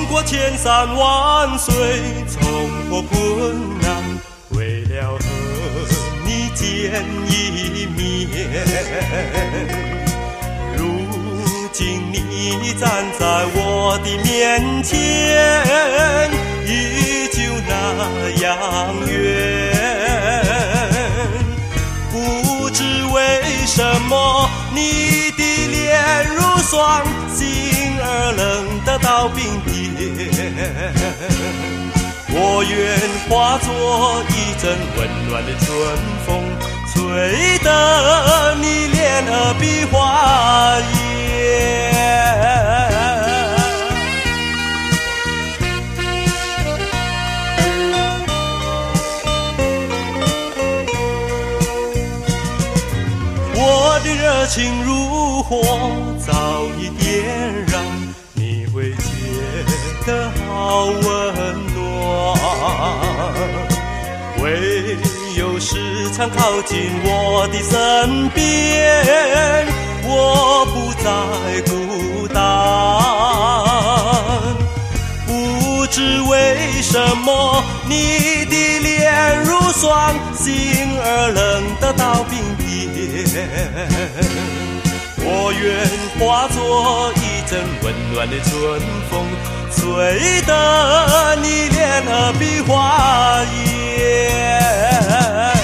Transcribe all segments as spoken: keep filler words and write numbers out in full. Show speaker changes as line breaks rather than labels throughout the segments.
过千山万水，冲破困难，为了和你见一面。如今你站在我的面前，依旧那样远。不知为什么你的脸如霜，心儿冷得到冰点。我愿化作一阵温暖的春风，吹得你脸儿比花艳。我的热情如火早已点燃，你会觉得好温暖。唯有时常靠近我的身边，我不再孤单。不知为什么你的脸如霜，心儿冷得到冰点。我愿化作一阵温暖的春风，吹得你脸儿比花艳。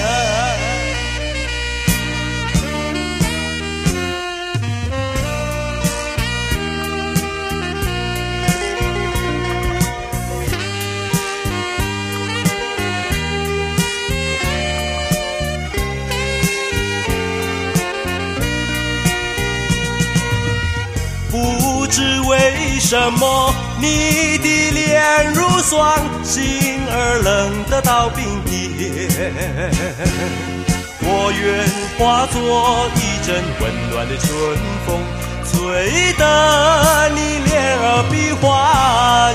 不知为什么你的脸如霜，心儿冷得到冰点。我愿化作一阵温暖的春风，吹得你脸儿比花